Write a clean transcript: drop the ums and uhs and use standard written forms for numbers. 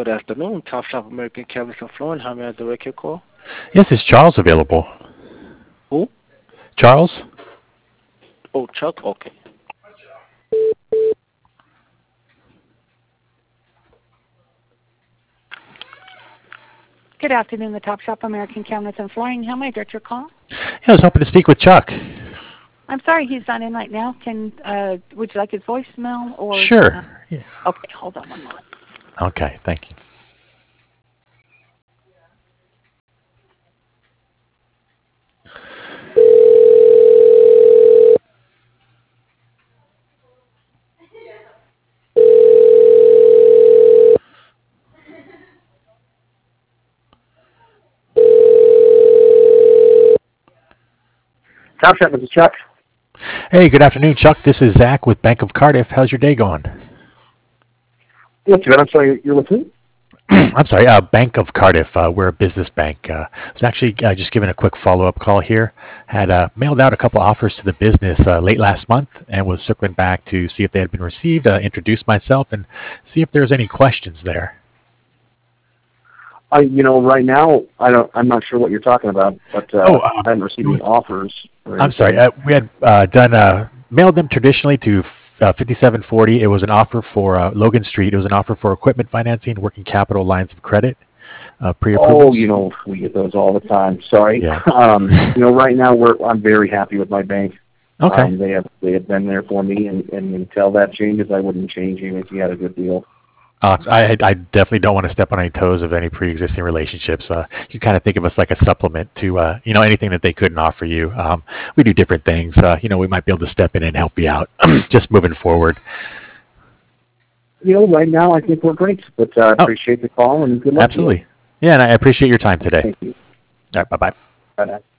Good afternoon, Top Shop American Cabinets and Flooring. How may I direct your call? Yes, is Charles available? Who? Charles? Oh, Chuck? Okay. Good afternoon, the Top Shop American Cabinets and Flooring. How may I direct your call? Yeah, I was hoping to speak with Chuck. I'm sorry, he's not in right now. Would you like his voicemail or? Sure. Yeah. Okay, hold on one moment. Okay, thank you. Top Shop, this is Chuck. Hey, good afternoon, Chuck. This is Zach with Bank of Cardiff. How's your day going? Not too bad. I'm sorry, you're with who? I'm sorry, Bank of Cardiff. We're a business bank. I was actually just giving a quick follow-up call here. Had mailed out a couple offers to the business late last month and was circling back to see if they had been received, introduce myself, and see if there's any questions there. Right now, I'm not sure what you're talking about, but I haven't received any offers. I'm sorry. We had mailed them traditionally to 5740. It was an offer for Logan Street. It was an offer for equipment financing, working capital lines of credit, pre-approvals. Oh, we get those all the time. Sorry. Yeah. Right now I'm very happy with my bank. Okay. They have been there for me, and until that changes, I wouldn't change even if you had a good deal. I definitely don't want to step on any toes of any pre-existing relationships. You kind of think of us like a supplement to anything that they couldn't offer you. We do different things. We might be able to step in and help you out just moving forward. Right now I think we're great, but I appreciate the call and good luck. Absolutely. Yeah, and I appreciate your time today. Thank you. All right, bye-bye. Bye-bye.